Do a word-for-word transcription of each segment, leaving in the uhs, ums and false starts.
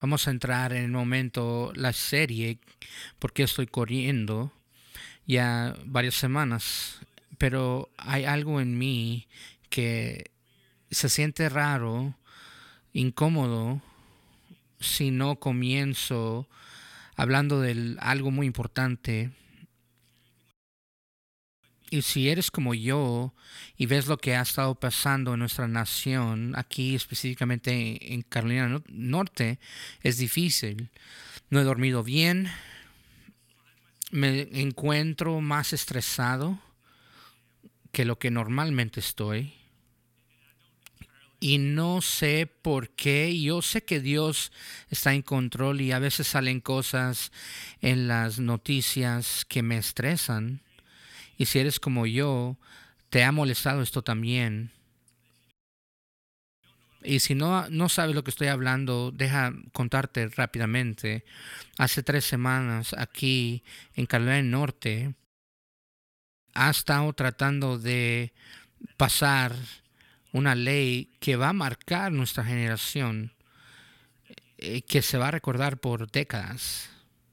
Vamos a entrar en el momento, la serie, porque estoy corriendo ya varias semanas, pero hay algo en mí que se siente raro, incómodo, si no comienzo hablando de algo muy importante. Y si eres como yo y ves lo que ha estado pasando en nuestra nación, aquí específicamente en Carolina no- Norte, es difícil. No he dormido bien, me encuentro más estresado que lo que normalmente estoy. Y no sé por qué. Yo sé que Dios está en control y a veces salen cosas en las noticias que me estresan. Y si eres como yo, te ha molestado esto también. Y si no, no sabes lo que estoy hablando, deja contarte rápidamente. Hace tres semanas aquí en Carolina del Norte ha estado tratando de pasar una ley que va a marcar nuestra generación, eh, que se va a recordar por décadas.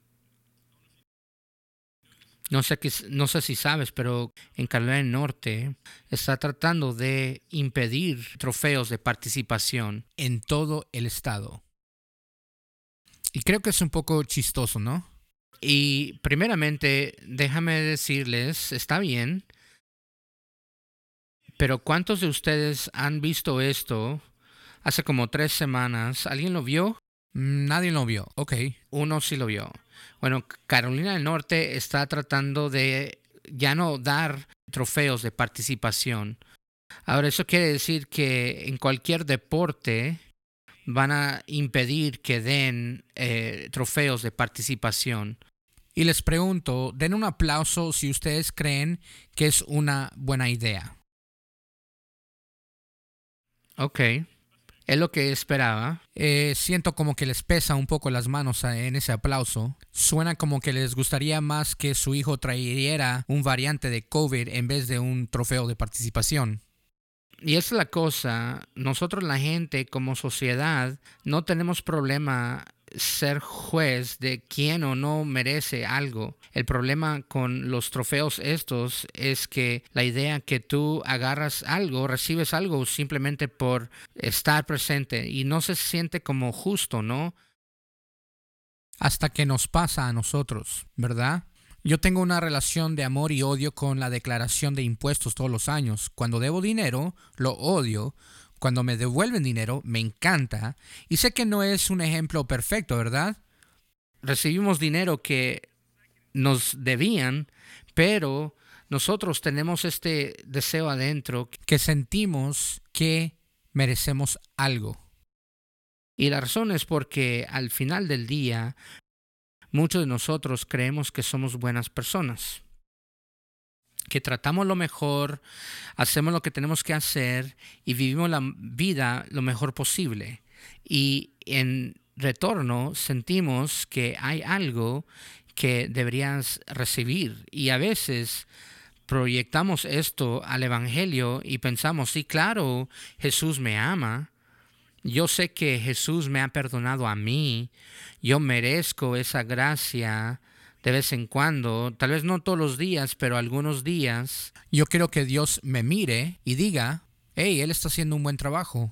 No sé, qué- no sé si sabes, pero en Carolina del Norte está tratando de impedir trofeos de participación en todo el estado. Y creo que es un poco chistoso, ¿no? Y primeramente, déjame decirles, está bien, pero ¿cuántos de ustedes han visto esto hace como tres semanas? ¿Alguien lo vio? Mm, Nadie lo vio. Ok. Uno sí lo vio. Bueno, Carolina del Norte está tratando de ya no dar trofeos de participación. Ahora, eso quiere decir que en cualquier deporte van a impedir que den eh, trofeos de participación. Y les pregunto, den un aplauso si ustedes creen que es una buena idea. Ok, es lo que esperaba. Eh, siento como que les pesa un poco las manos a- en ese aplauso. Suena como que les gustaría más que su hijo trayera un variante de COVID en vez de un trofeo de participación. Y esa es la cosa, nosotros la gente como sociedad no tenemos problema ser juez de quién o no merece algo. El problema con los trofeos estos es que la idea que tú agarras algo, recibes algo simplemente por estar presente y no se siente como justo, ¿no? Hasta que nos pasa a nosotros, ¿verdad? Yo tengo una relación de amor y odio con la declaración de impuestos todos los años. Cuando debo dinero, lo odio. Cuando me devuelven dinero, me encanta. Y sé que no es un ejemplo perfecto, ¿verdad? Recibimos dinero que nos debían, pero nosotros tenemos este deseo adentro Que sentimos que merecemos algo. y la razón es porque al final del día muchos de nosotros creemos que somos buenas personas, que tratamos lo mejor, hacemos lo que tenemos que hacer y vivimos la vida lo mejor posible. Y en retorno sentimos que hay algo que deberías recibir y a veces proyectamos esto al Evangelio y pensamos, sí, claro, Jesús me ama. Yo sé que Jesús me ha perdonado a mí. Yo merezco esa gracia de vez en cuando. Tal vez no todos los días, pero algunos días. Yo quiero que Dios me mire y diga, hey, Él está haciendo un buen trabajo.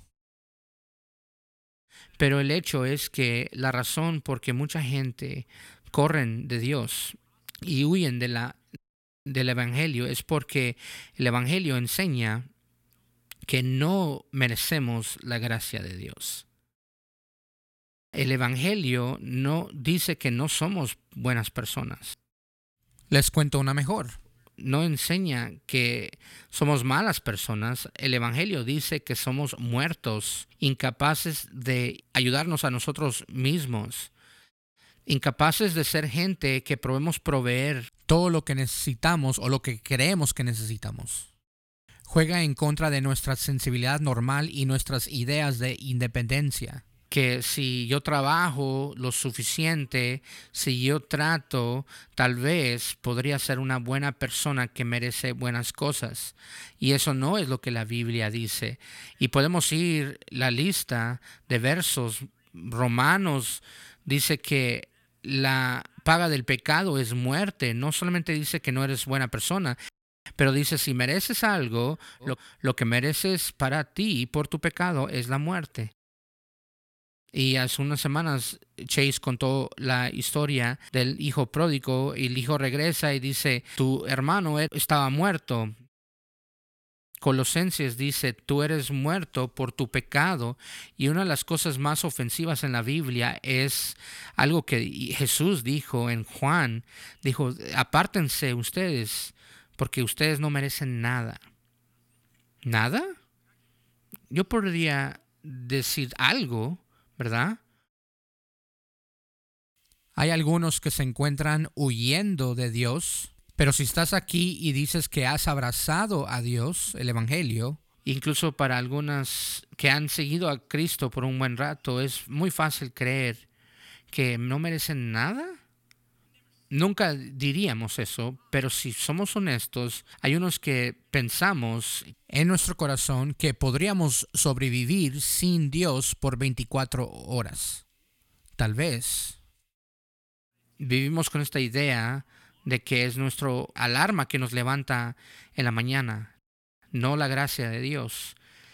Pero el hecho es que la razón por que mucha gente corren de Dios y huyen de la, del Evangelio es porque el Evangelio enseña que no merecemos la gracia de Dios. El Evangelio no dice que no somos buenas personas. Les cuento una mejor. No enseña que somos malas personas. El Evangelio dice que somos muertos, incapaces de ayudarnos a nosotros mismos, incapaces de ser gente que podemos proveer. Todo lo que necesitamos o lo que creemos que necesitamos. Juega en contra de nuestra sensibilidad normal y nuestras ideas de independencia. Que si yo trabajo lo suficiente, si yo trato, tal vez podría ser una buena persona que merece buenas cosas. Y eso no es lo que la Biblia dice. Y podemos ir la lista de versos Romanos dice que la paga del pecado es muerte. No solamente dice que no eres buena persona, pero dice, si mereces algo, lo, lo que mereces para ti por tu pecado es la muerte. Y hace unas semanas Chase contó la historia del hijo pródigo, y el hijo regresa y dice, tu hermano estaba muerto. Colosenses dice, tú eres muerto por tu pecado. Y una de las cosas más ofensivas en la Biblia es algo que Jesús dijo en Juan. Dijo, apártense ustedes, porque ustedes no merecen nada. ¿Nada? Yo podría decir algo, ¿verdad? Hay algunos que se encuentran huyendo de Dios, pero si estás aquí y dices que has abrazado a Dios, el Evangelio, incluso para algunas que han seguido a Cristo por un buen rato, es muy fácil creer que no merecen nada. Nunca diríamos eso, pero si somos honestos, hay unos que pensamos en nuestro corazón que podríamos sobrevivir sin Dios por veinticuatro horas. Tal vez. Vivimos con esta idea de que es nuestro alarma que nos levanta en la mañana, no la gracia de Dios.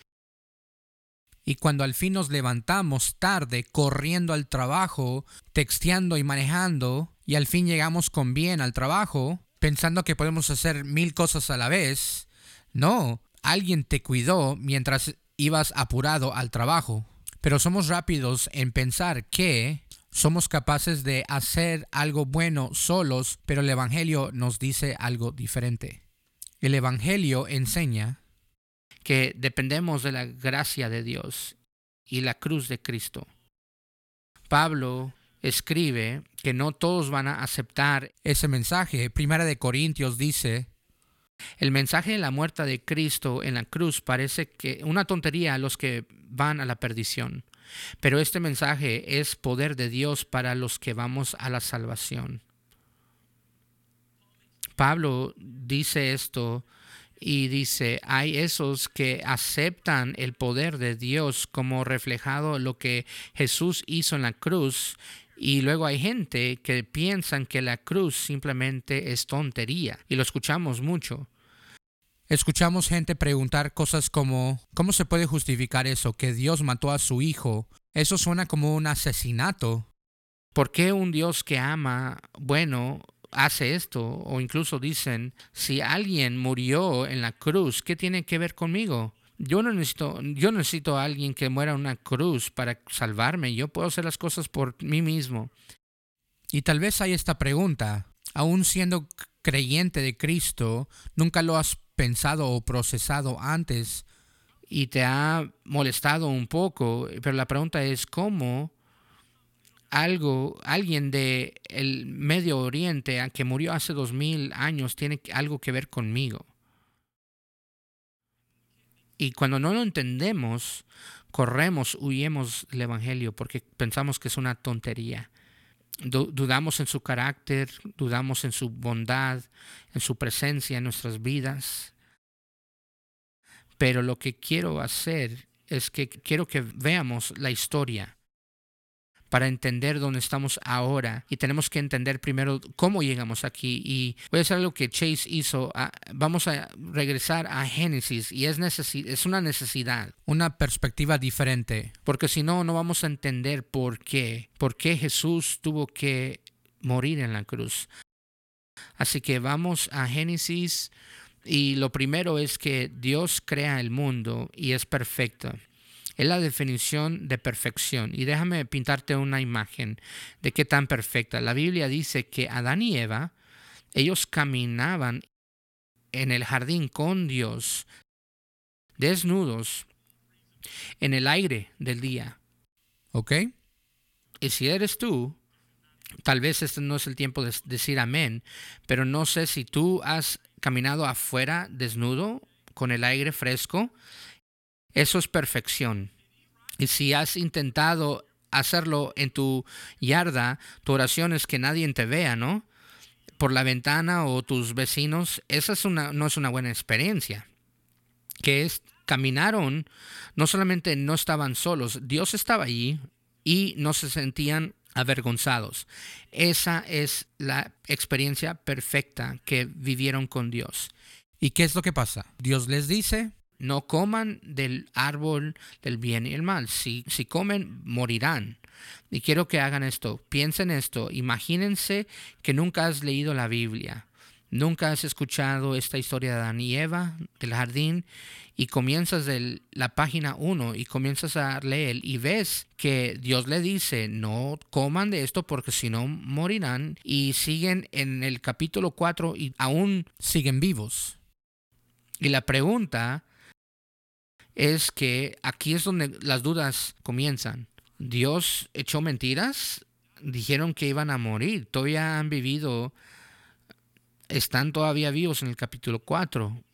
Y cuando al fin nos levantamos tarde, corriendo al trabajo, texteando y manejando, y al fin llegamos con bien al trabajo, pensando que podemos hacer mil cosas a la vez, no, alguien te cuidó mientras ibas apurado al trabajo. Pero somos rápidos en pensar que somos capaces de hacer algo bueno solos, pero el Evangelio nos dice algo diferente. El Evangelio enseña que dependemos de la gracia de Dios y la cruz de Cristo. Pablo escribe que no todos van a aceptar ese mensaje. Primera de Corintios dice, el mensaje de la muerte de Cristo en la cruz parece que una tontería a los que van a la perdición, pero este mensaje es poder de Dios para los que vamos a la salvación. Pablo dice esto y dice, hay esos que aceptan el poder de Dios como reflejado lo que Jesús hizo en la cruz, y luego hay gente que piensan que la cruz simplemente es tontería, y lo escuchamos mucho. Escuchamos gente preguntar cosas como, ¿cómo se puede justificar eso? Que Dios mató a su hijo. Eso suena como un asesinato. ¿Por qué un Dios que ama, bueno, hace esto? O incluso dicen, si alguien murió en la cruz, ¿qué tiene que ver conmigo? Yo no necesito, yo necesito a alguien que muera en una cruz para salvarme. Yo puedo hacer las cosas por mí mismo. Y tal vez hay esta pregunta, aún siendo creyente de Cristo, ¿nunca lo has pensado o procesado antes? Y te ha molestado un poco, pero la pregunta es, ¿cómo algo, alguien de el Medio Oriente que murió hace dos mil años tiene algo que ver conmigo? Y cuando no lo entendemos, corremos, huyemos del Evangelio porque pensamos que es una tontería. Dudamos en su carácter, dudamos en su bondad, en su presencia en nuestras vidas. Pero lo que quiero hacer es que quiero que veamos la historia para entender dónde estamos ahora, y tenemos que entender primero cómo llegamos aquí. Y voy a hacer algo que Chase hizo. Vamos a regresar a Génesis, y es, necesi- es una necesidad. Una perspectiva diferente. Porque si no, no vamos a entender por qué. Por qué Jesús tuvo que morir en la cruz. Así que vamos a Génesis, y lo primero es que Dios crea el mundo y es perfecto. Es la definición de perfección. Y déjame pintarte una imagen de qué tan perfecta. La Biblia dice que Adán y Eva, ellos caminaban en el jardín con Dios, desnudos, en el aire del día. ¿Ok? Y si eres tú, tal vez este no es el tiempo de decir amén, pero no sé si tú has caminado afuera desnudo, con el aire fresco. Eso es perfección. Y si has intentado hacerlo en tu yarda, tu oración es que nadie te vea, ¿no? Por la ventana o tus vecinos, esa es una, no es una buena experiencia. Que es, caminaron, no solamente no estaban solos, Dios estaba allí, y no se sentían avergonzados. Esa es la experiencia perfecta que vivieron con Dios. ¿Y qué es lo que pasa? Dios les dice: no coman del árbol del bien y el mal. Si, si comen, morirán. Y quiero que hagan esto. Piensen esto. Imagínense que nunca has leído la Biblia. Nunca has escuchado esta historia de Adán y Eva, del jardín, y comienzas de la página uno y comienzas a leer y ves que Dios le dice, no coman de esto porque si no morirán, y siguen en el capítulo cuatro y aún siguen vivos. Y la pregunta es que aquí es donde las dudas comienzan. ¿Dios echó mentiras? Dijeron que iban a morir. Todavía han vivido, están todavía vivos en el capítulo cuatro.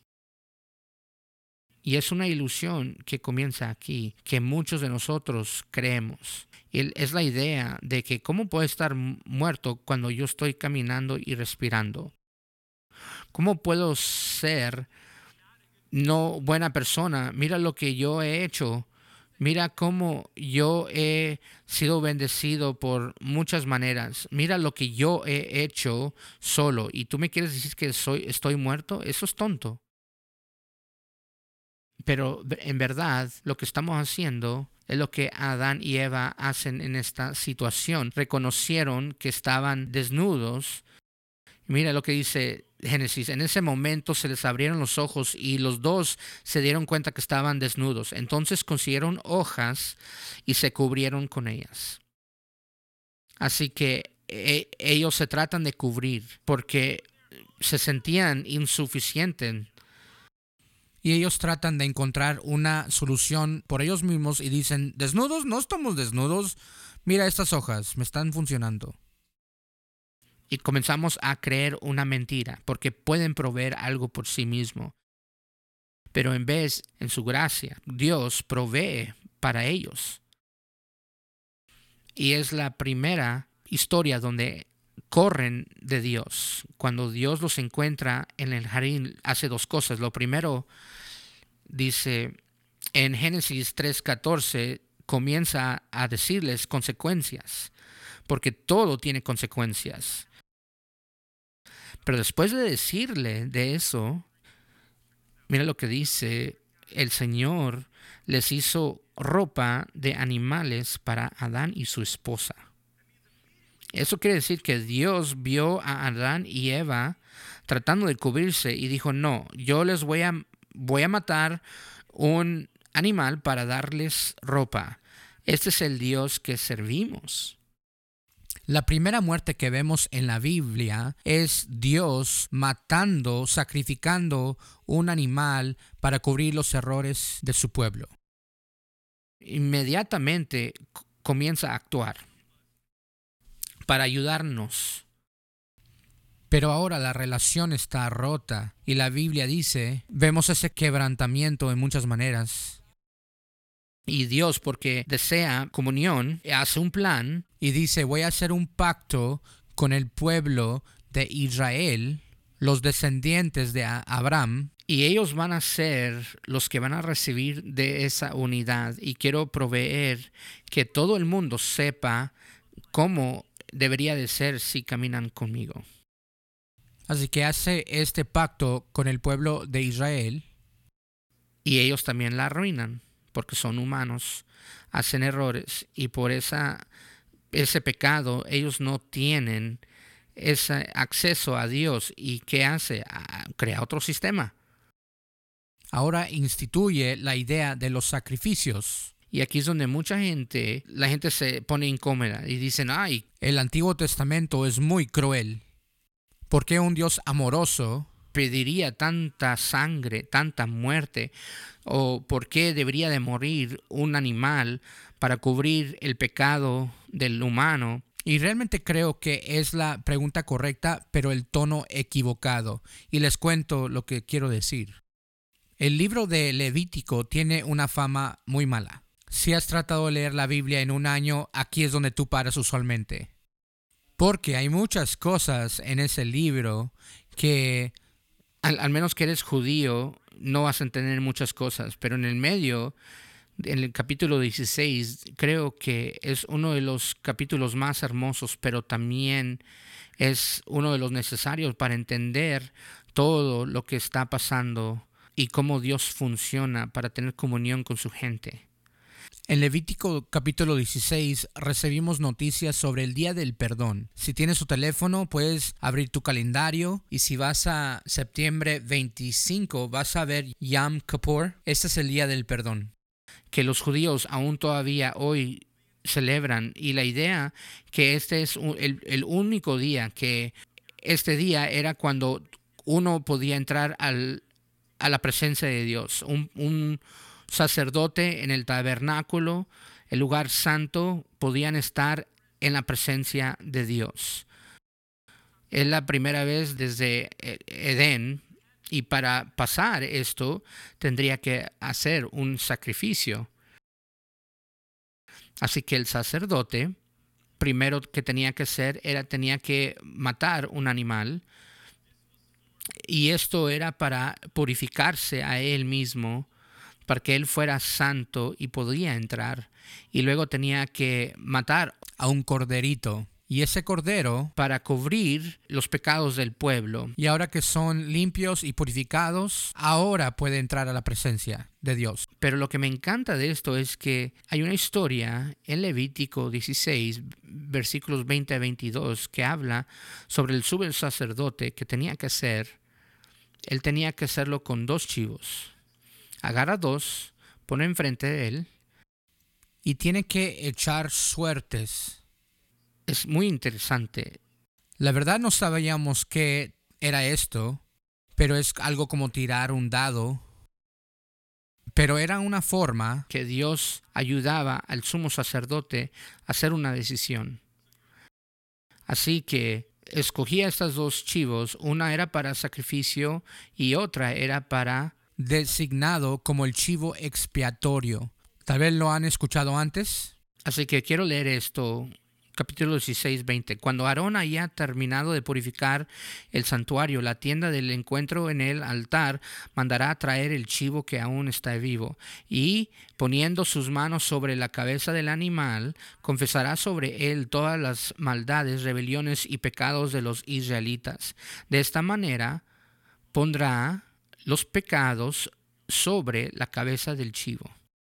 Y es una ilusión que comienza aquí, que muchos de nosotros creemos. Y es la idea de que ¿cómo puedo estar muerto cuando yo estoy caminando y respirando? ¿Cómo puedo ser no buena persona? Mira lo que yo he hecho. Mira cómo yo he sido bendecido por muchas maneras. Mira lo que yo he hecho solo. ¿Y tú me quieres decir que soy, estoy muerto? Eso es tonto. Pero en verdad lo que estamos haciendo es lo que Adán y Eva hacen en esta situación. Reconocieron que estaban desnudos. Mira lo que dice Génesis. En ese momento se les abrieron los ojos y los dos se dieron cuenta que estaban desnudos. Entonces consiguieron hojas y se cubrieron con ellas. Así que e- ellos se tratan de cubrir porque se sentían insuficientes. Y ellos tratan de encontrar una solución por ellos mismos y dicen, ¿desnudos? No estamos desnudos. Mira estas hojas, me están funcionando. Y comenzamos a creer una mentira, porque pueden proveer algo por sí mismo. Pero en vez, en su gracia, Dios provee para ellos. Y es la primera historia donde corren de Dios. Cuando Dios los encuentra en el jardín, hace dos cosas. Lo primero, dice en Génesis tres catorce, comienza a decirles consecuencias, porque todo tiene consecuencias. Pero después de decirle de eso, mira lo que dice, el Señor les hizo ropa de animales para Adán y su esposa. Eso quiere decir que Dios vio a Adán y Eva tratando de cubrirse y dijo, no, yo les voy a, voy a matar un animal para darles ropa. Este es el Dios que servimos. La primera muerte que vemos en la Biblia es Dios matando, sacrificando un animal para cubrir los errores de su pueblo. Inmediatamente c- comienza a actuar para ayudarnos. Pero ahora la relación está rota y la Biblia dice, vemos ese quebrantamiento en muchas maneras. Y Dios, porque desea comunión, hace un plan. Y dice, voy a hacer un pacto con el pueblo de Israel, los descendientes de Abraham. Y ellos van a ser los que van a recibir de esa unidad. Y quiero proveer que todo el mundo sepa cómo debería de ser si caminan conmigo. Así que hace este pacto con el pueblo de Israel. Y ellos también la arruinan, porque son humanos, hacen errores. Y por esa, ese pecado ellos no tienen ese acceso a Dios. ¿Y qué hace? Ah, crea otro sistema. Ahora instituye la idea de los sacrificios. Y aquí es donde mucha gente, la gente se pone incómoda y dicen, ay, el Antiguo Testamento es muy cruel. ¿Por qué un Dios amoroso pediría tanta sangre, tanta muerte? ¿O por qué debería de morir un animal para cubrir el pecado del humano? Y realmente creo que es la pregunta correcta, pero el tono equivocado. Y les cuento lo que quiero decir. El libro de Levítico tiene una fama muy mala. Si has tratado de leer la Biblia en un año, aquí es donde tú paras usualmente. Porque hay muchas cosas en ese libro que, al, al menos que eres judío, no vas a entender muchas cosas. Pero en el medio en el capítulo dieciséis, creo que es uno de los capítulos más hermosos, pero también es uno de los necesarios para entender todo lo que está pasando y cómo Dios funciona para tener comunión con su gente. En Levítico capítulo dieciséis recibimos noticias sobre el Día del Perdón. Si tienes tu teléfono, puedes abrir tu calendario y si vas a septiembre veinticinco vas a ver Yom Kippur. Este es el Día del Perdón. Que los judíos aún todavía hoy celebran, y la idea que este es el, el único día, que este día era cuando uno podía entrar al, a la presencia de Dios. Un, un sacerdote en el tabernáculo, el lugar santo, podían estar en la presencia de Dios. Es la primera vez desde Edén, y para pasar esto tendría que hacer un sacrificio. Así que el sacerdote, primero que tenía que hacer era tenía que matar un animal, y esto era para purificarse a él mismo, para que él fuera santo y podía entrar. Y luego tenía que matar a un corderito. Y ese cordero, para cubrir los pecados del pueblo. Y ahora que son limpios y purificados, ahora puede entrar a la presencia de Dios. Pero lo que me encanta de esto es que hay una historia en Levítico dieciséis, versículos veinte a veintidós, que habla sobre el sumo sacerdote que tenía que hacer. Él tenía que hacerlo con dos chivos. Agarra dos, pone enfrente de él. Y tiene que echar suertes. Es muy interesante. La verdad no sabíamos qué era esto, pero es algo como tirar un dado. Pero era una forma que Dios ayudaba al sumo sacerdote a hacer una decisión. Así que escogía estas dos chivos, una era para sacrificio y otra era para... designado como el chivo expiatorio. Tal vez lo han escuchado antes. Así que quiero leer esto. Capítulo dieciséis, veinte. Cuando Aarón haya terminado de purificar el santuario, la tienda del encuentro en el altar, mandará a traer el chivo que aún está vivo, y poniendo sus manos sobre la cabeza del animal, confesará sobre él todas las maldades, rebeliones y pecados de los israelitas. De esta manera pondrá los pecados sobre la cabeza del chivo.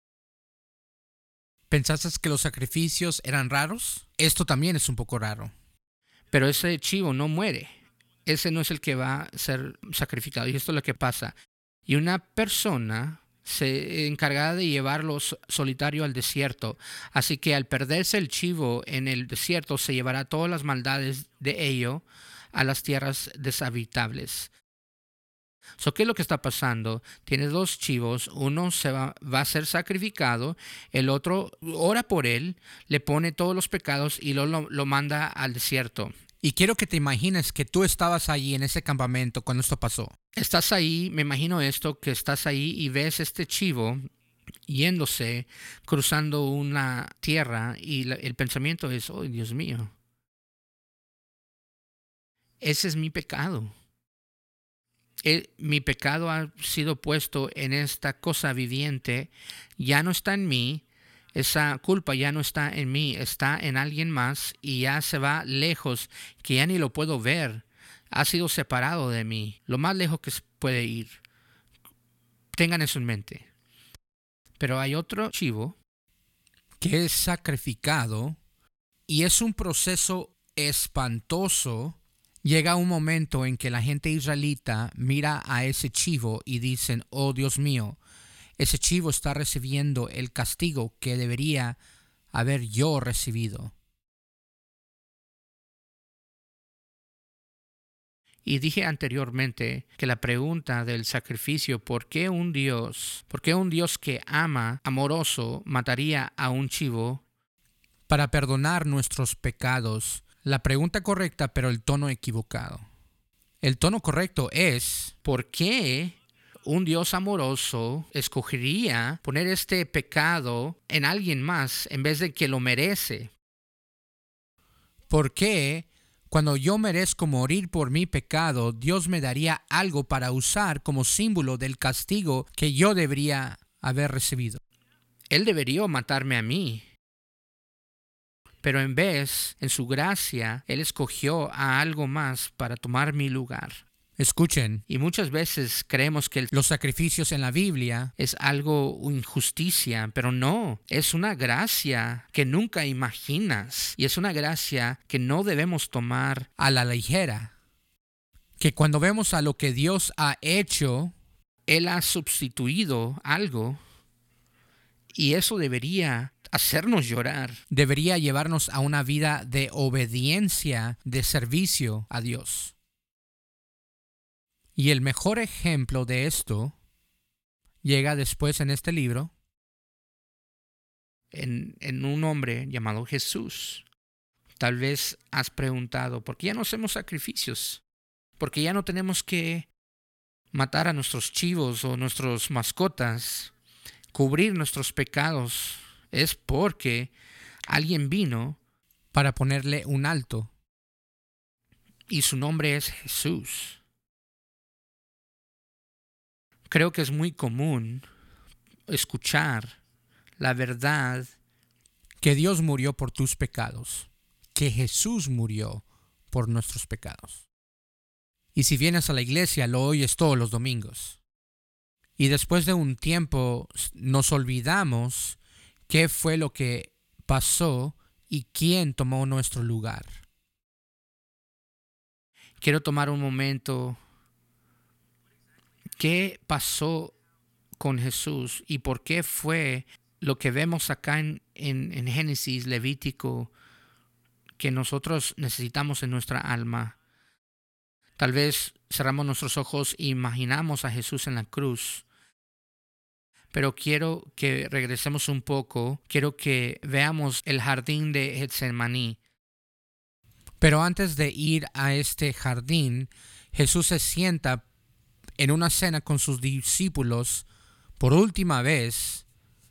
¿Pensaste que los sacrificios eran raros? Esto también es un poco raro. Pero ese chivo no muere. Ese no es el que va a ser sacrificado. Y esto es lo que pasa. Y una persona se encargada de llevarlo solitario al desierto. Así que al perderse el chivo en el desierto, se llevará todas las maldades de ello a las tierras deshabitables. So, ¿qué es lo que está pasando? Tiene dos chivos, uno se va, va a ser sacrificado, el otro ora por él, le pone todos los pecados y luego lo, lo manda al desierto. Y quiero que te imagines que tú estabas allí en ese campamento cuando esto pasó. Estás ahí, me imagino esto, que estás ahí y ves este chivo yéndose, cruzando una tierra, y la, el pensamiento es, oh Dios mío, ese es mi pecado. El, mi pecado ha sido puesto en esta cosa viviente, ya no está en mí, esa culpa ya no está en mí, está en alguien más, y ya se va lejos, que ya ni lo puedo ver, ha sido separado de mí, lo más lejos que se puede ir. Tengan eso en mente. Pero hay otro chivo que es sacrificado, y es un proceso espantoso. Llega un momento en que la gente israelita mira a ese chivo y dicen, oh Dios mío, ese chivo está recibiendo el castigo que debería haber yo recibido. Y dije anteriormente que la pregunta del sacrificio, ¿por qué un Dios, por qué un Dios que ama, amoroso, mataría a un chivo? Para perdonar nuestros pecados. La pregunta correcta, pero el tono equivocado. El tono correcto es, ¿por qué un Dios amoroso escogería poner este pecado en alguien más en vez de que lo merece? ¿Por qué cuando yo merezco morir por mi pecado, Dios me daría algo para usar como símbolo del castigo que yo debería haber recibido? Él debería matarme a mí. Pero en vez, en su gracia, Él escogió a algo más para tomar mi lugar. Escuchen, Y muchas veces creemos que el los sacrificios en la Biblia es algo injusticia, pero no, es una gracia que nunca imaginas y es una gracia que no debemos tomar a la ligera. Que cuando vemos a lo que Dios ha hecho, Él ha sustituido algo y eso debería hacernos llorar. debería llevarnos a una vida de obediencia, de servicio a Dios. Y el mejor ejemplo de esto llega después en este libro, En, en un hombre llamado Jesús. Tal vez has preguntado, ¿por qué ya no hacemos sacrificios? ¿Por qué ya no tenemos que matar a nuestros chivos o nuestras mascotas, cubrir nuestros pecados? Es porque alguien vino para ponerle un alto. y su nombre es Jesús. Creo que es muy común escuchar la verdad Que Dios murió por tus pecados, que Jesús murió por nuestros pecados. Y si vienes a la iglesia, lo oyes todos los domingos. Y después de un tiempo nos olvidamos qué fue lo que pasó y quién tomó nuestro lugar. Quiero tomar un momento. ¿Qué pasó con Jesús y por qué fue lo que vemos acá en, en, en Génesis, Levítico, que nosotros necesitamos en nuestra alma? Tal vez cerramos nuestros ojos e imaginamos a Jesús en la cruz. Pero quiero que regresemos un poco. Quiero que veamos el jardín de Getsemaní. Pero antes de ir a este jardín, Jesús se sienta en una cena con sus discípulos por última vez.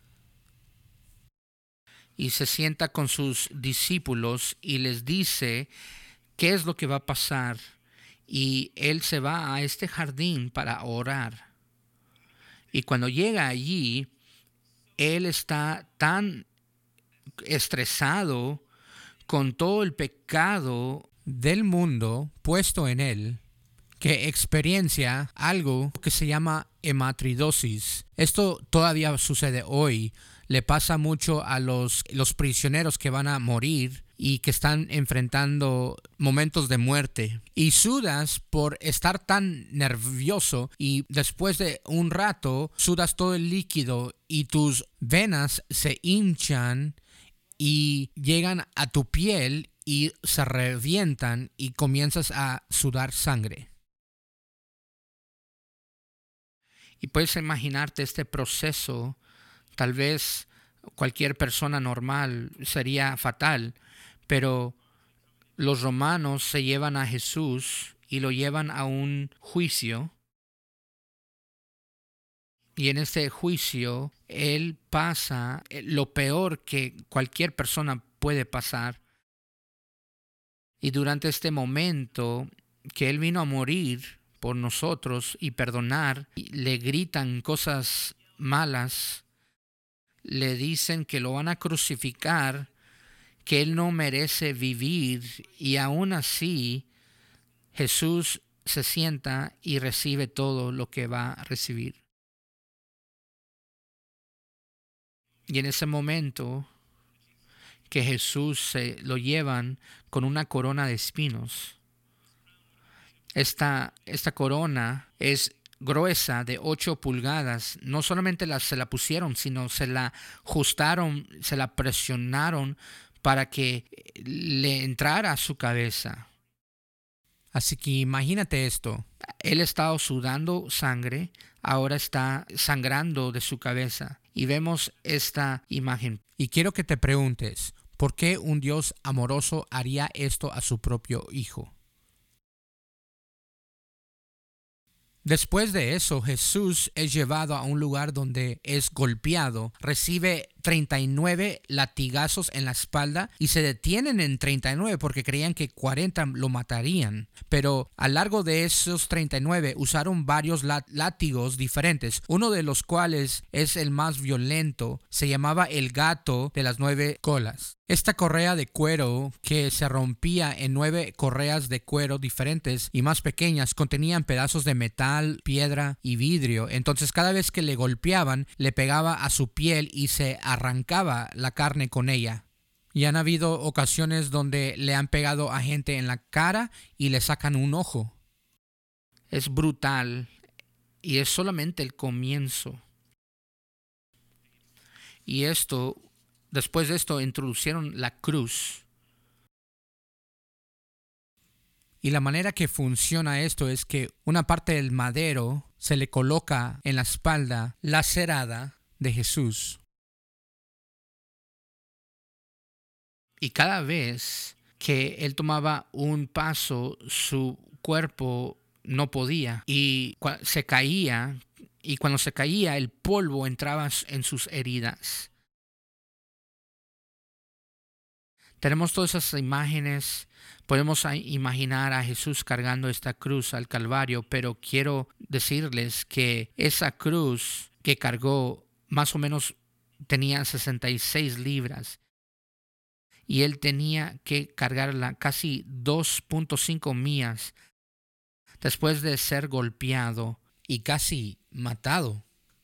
Y se sienta con sus discípulos y les dice qué es lo que va a pasar. Y él se va a este jardín para orar. Y cuando llega allí, él está tan estresado con todo el pecado del mundo puesto en él, que experiencia algo que se llama hematridosis. Esto todavía sucede hoy. Le pasa mucho a los, los prisioneros que van a morir y que están enfrentando momentos de muerte. Y sudas por estar tan nervioso y después de un rato sudas todo el líquido y tus venas se hinchan y llegan a tu piel y se revientan y comienzas a sudar sangre. Y puedes imaginarte este proceso. Tal vez cualquier persona normal sería fatal, pero los romanos se llevan a Jesús y lo llevan a un juicio. Y en este juicio, él pasa lo peor que cualquier persona puede pasar. Y durante este momento que él vino a morir por nosotros y perdonar, le gritan cosas malas, le dicen que lo van a crucificar, que él no merece vivir, y aún así Jesús se sienta y recibe todo lo que va a recibir. Y en ese momento que Jesús se lo llevan con una corona de espinos. Esta, esta corona es gruesa de ocho pulgadas. No solamente la, se la pusieron, sino se la ajustaron, se la presionaron para que le entrara a su cabeza. Así que imagínate esto. Él estaba sudando sangre, ahora está sangrando de su cabeza. Y vemos esta imagen. Y quiero que te preguntes, ¿por qué un Dios amoroso haría esto a su propio hijo? Después de eso, Jesús es llevado a un lugar donde es golpeado, recibe treinta y nueve latigazos en la espalda y se detienen en treinta y nueve porque creían que cuarenta lo matarían. Pero a lo largo de esos treinta y nueve usaron varios látigos diferentes, uno de los cuales es el más violento. Se llamaba el gato de las nueve colas. Esta correa de cuero, que se rompía en nueve correas de cuero diferentes y más pequeñas, contenían pedazos de metal, piedra y vidrio. Entonces cada vez que le golpeaban, le pegaba a su piel y se arrancaba la carne con ella. Y han habido ocasiones donde le han pegado a gente en la cara y le sacan un ojo. Es brutal y es solamente el comienzo. Y esto, después de esto, introdujeron la cruz. Y la manera que funciona esto es que una parte del madero se le coloca en la espalda lacerada de Jesús. Y cada vez que él tomaba un paso, su cuerpo no podía y se caía. Y cuando se caía, el polvo entraba en sus heridas. Tenemos todas esas imágenes. Podemos imaginar a Jesús cargando esta cruz al Calvario, pero quiero decirles que esa cruz que cargó más o menos tenía sesenta y seis libras. Y él tenía que cargarla casi dos punto cinco millas después de ser golpeado y casi matado.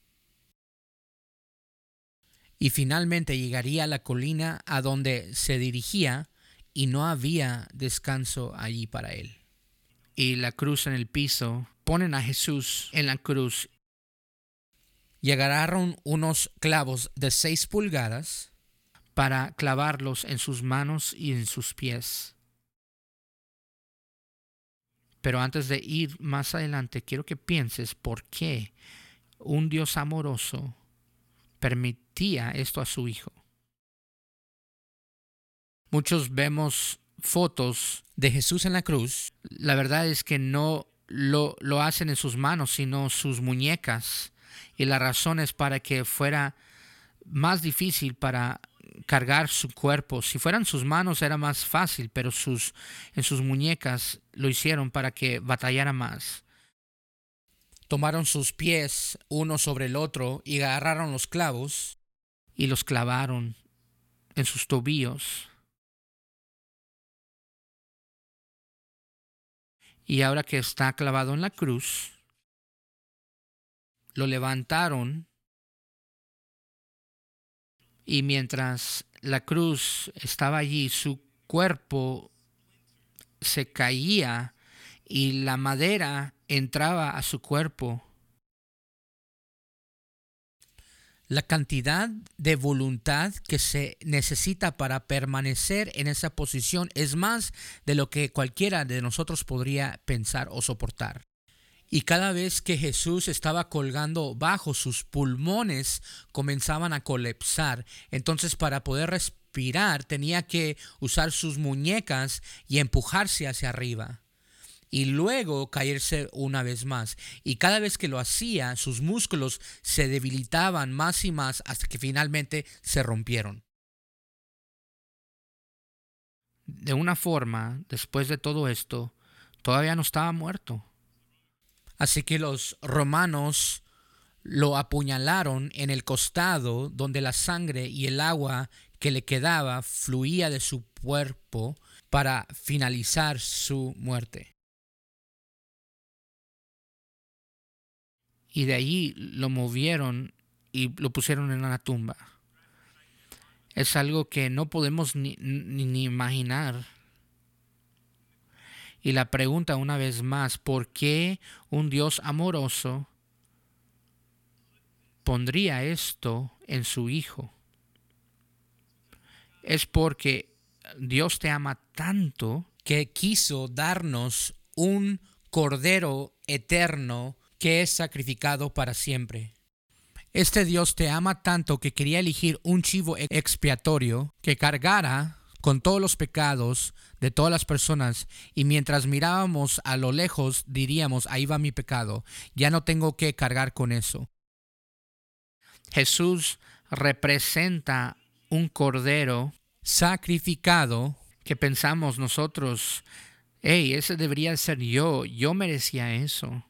Y finalmente llegaría a la colina a donde se dirigía y no había descanso allí para él. Y la cruz en el piso, ponen a Jesús en la cruz. Y agarraron unos clavos de seis pulgadas para clavarlos en sus manos y en sus pies. Pero antes de ir más adelante, quiero que pienses por qué un Dios amoroso permitía esto a su Hijo. Muchos vemos fotos de Jesús en la cruz. La verdad es que no lo, lo hacen en sus manos, sino sus muñecas. Y la razón es para que fuera más difícil para cargar su cuerpo. Si fueran sus manos era más fácil, pero sus, en sus muñecas lo hicieron para que batallara más. Tomaron sus pies uno sobre el otro y agarraron los clavos y los clavaron en sus tobillos. Y ahora que está clavado en la cruz, lo levantaron. Y mientras la cruz estaba allí, su cuerpo se caía y la madera entraba a su cuerpo. La cantidad de voluntad que se necesita para permanecer en esa posición es más de lo que cualquiera de nosotros podría pensar o soportar. Y cada vez que Jesús estaba colgando bajo, sus pulmones comenzaban a colapsar. Entonces, para poder respirar, tenía que usar sus muñecas y empujarse hacia arriba. Y luego caerse una vez más. Y cada vez que lo hacía, sus músculos se debilitaban más y más hasta que finalmente se rompieron. De una forma, después de todo esto, todavía no estaba muerto. Así que los romanos lo apuñalaron en el costado, donde la sangre y el agua que le quedaba fluía de su cuerpo para finalizar su muerte. Y de allí lo movieron y lo pusieron en una tumba. Es algo que no podemos ni, ni, ni imaginar. Y la pregunta una vez más, ¿por qué un Dios amoroso pondría esto en su Hijo? Es porque Dios te ama tanto que quiso darnos un Cordero eterno que es sacrificado para siempre. Este Dios te ama tanto que quería elegir un chivo expiatorio que cargara con todos los pecados de todas las personas, y mientras mirábamos a lo lejos diríamos, ahí va mi pecado, ya no tengo que cargar con eso. Jesús representa un cordero sacrificado que pensamos nosotros, hey, ese debería ser yo, yo merecía eso.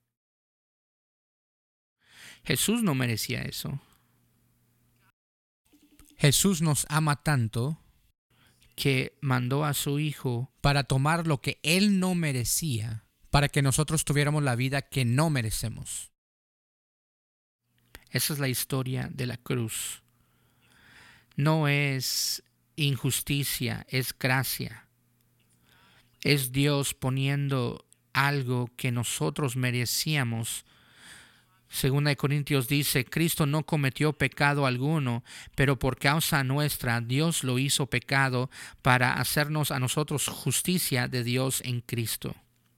Jesús no merecía eso. Jesús nos ama tanto que mandó a su Hijo para tomar lo que Él no merecía, para que nosotros tuviéramos la vida que no merecemos. Esa es la historia de la cruz. No es injusticia, es gracia. Es Dios poniendo algo que nosotros merecíamos. Segunda de Corintios dice, Cristo no cometió pecado alguno, pero por causa nuestra Dios lo hizo pecado para hacernos a nosotros justicia de Dios en Cristo.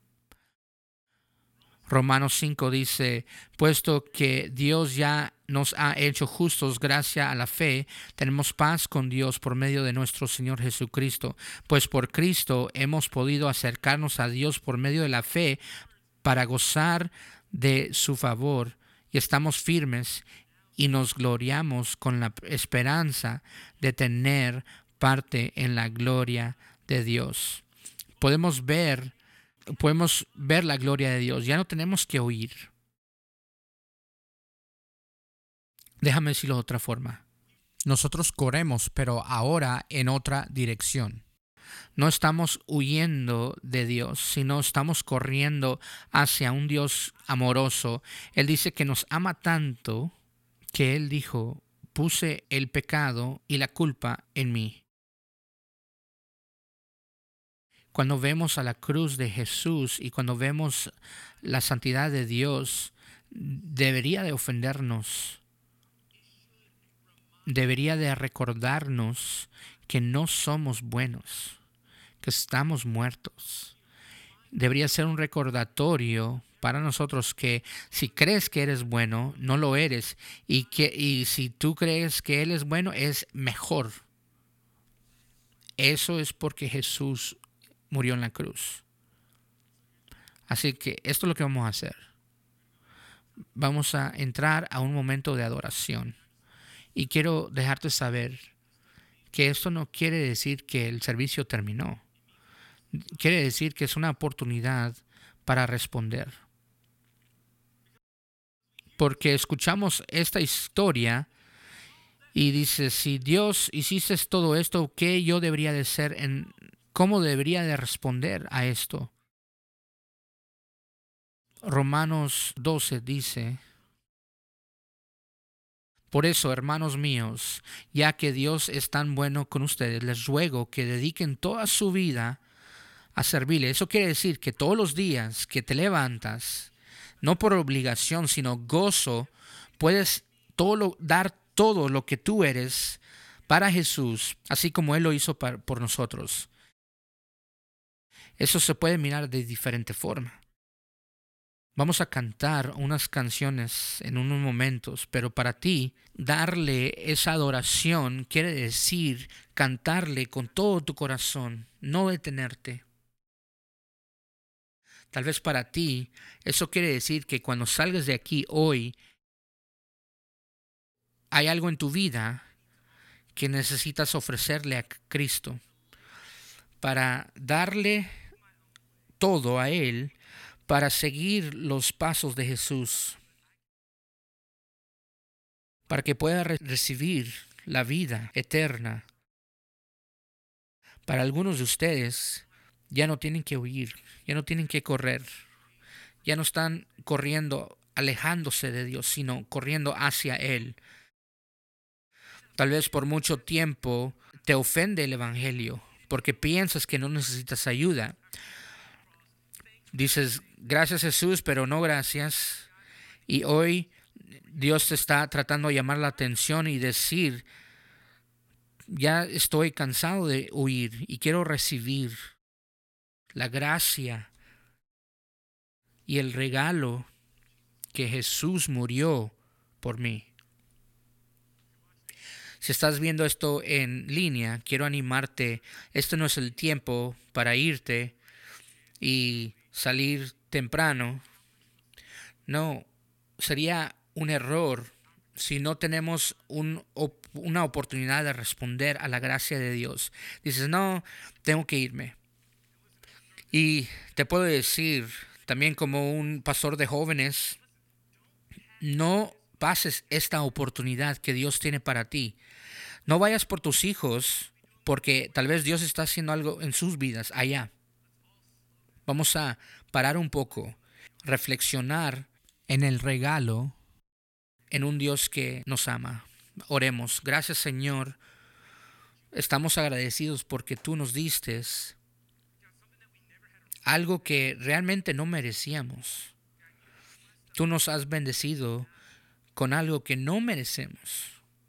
Romanos cinco dice, puesto que Dios ya nos ha hecho justos gracias a la fe, tenemos paz con Dios por medio de nuestro Señor Jesucristo, pues por Cristo hemos podido acercarnos a Dios por medio de la fe para gozar de su favor, y estamos firmes y nos gloriamos con la esperanza de tener parte en la gloria de Dios. Podemos ver Podemos ver la gloria de Dios. Ya no tenemos que huir. Déjame decirlo de otra forma. Nosotros corremos, pero ahora en otra dirección. No estamos huyendo de Dios, sino estamos corriendo hacia un Dios amoroso. Él dice que nos ama tanto que Él dijo, puse el pecado y la culpa en mí. Cuando vemos a la cruz de Jesús y cuando vemos la santidad de Dios, debería de ofendernos. Debería de recordarnos que no somos buenos, que estamos muertos. Debería ser un recordatorio para nosotros que si crees que eres bueno, no lo eres. Y, que, y si tú crees que Él es bueno, es mejor. Eso es porque Jesús murió en la cruz. Así que esto es lo que vamos a hacer. Vamos a entrar a un momento de adoración. Y quiero dejarte saber que esto no quiere decir que el servicio terminó. Quiere decir que es una oportunidad para responder. Porque escuchamos esta historia y dice, si Dios hiciste todo esto, ¿qué yo debería de ser en ¿Cómo debería de responder a esto? Romanos doce dice, por eso, hermanos míos, ya que Dios es tan bueno con ustedes, les ruego que dediquen toda su vida a servirle. Eso quiere decir que todos los días que te levantas, no por obligación, sino gozo, puedes todo lo, dar todo lo que tú eres para Jesús, así como Él lo hizo para, por nosotros. Eso se puede mirar de diferente forma. Vamos a cantar unas canciones en unos momentos, pero para ti, darle esa adoración quiere decir cantarle con todo tu corazón, no detenerte. Tal vez para ti, eso quiere decir que cuando salgas de aquí hoy, hay algo en tu vida que necesitas ofrecerle a Cristo para darle todo a Él, para seguir los pasos de Jesús, para que pueda re- recibir la vida eterna. Para algunos de ustedes ya no tienen que huir, ya no tienen que correr, ya no están corriendo, alejándose de Dios, sino corriendo hacia Él. Tal vez por mucho tiempo te ofende el Evangelio, porque piensas que no necesitas ayuda. Dices, gracias Jesús, pero no gracias. Y hoy Dios te está tratando de llamar la atención y decir, ya estoy cansado de huir y quiero recibir la gracia y el regalo que Jesús murió por mí. Si estás viendo esto en línea, quiero animarte. Este no es el tiempo para irte y salir temprano. No, sería un error si no tenemos un, op- una oportunidad de responder a la gracia de Dios. Dices, no, tengo que irme. Y te puedo decir, también como un pastor de jóvenes, no pases esta oportunidad que Dios tiene para ti. No vayas por tus hijos, porque tal vez Dios está haciendo algo en sus vidas allá. Vamos a parar un poco, reflexionar en el regalo en un Dios que nos ama. Oremos. Gracias, Señor. Estamos agradecidos porque tú nos diste algo que realmente no merecíamos. Tú nos has bendecido con algo que no merecemos.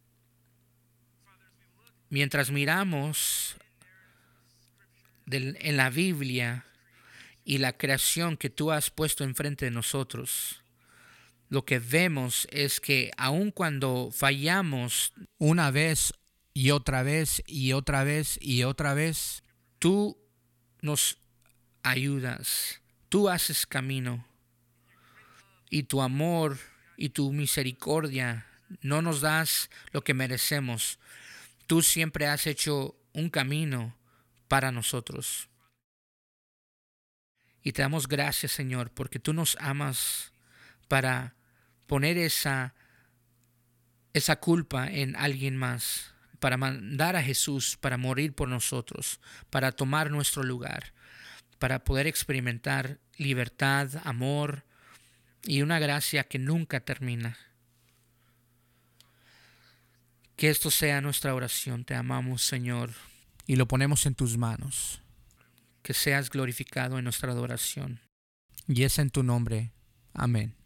Mientras miramos del- en la Biblia y la creación que tú has puesto enfrente de nosotros, lo que vemos es que aun cuando fallamos una vez y otra vez y otra vez y otra vez, tú nos ayudas, tú haces camino, y tu amor y tu misericordia no nos das lo que merecemos. Tú siempre has hecho un camino para nosotros. Y te damos gracias, Señor, porque tú nos amas para poner esa, esa culpa en alguien más, para mandar a Jesús para morir por nosotros, para tomar nuestro lugar, para poder experimentar libertad, amor y una gracia que nunca termina. Que esto sea nuestra oración. Te amamos, Señor. y lo ponemos en tus manos. Que seas glorificado en nuestra adoración. Y es en tu nombre. Amén.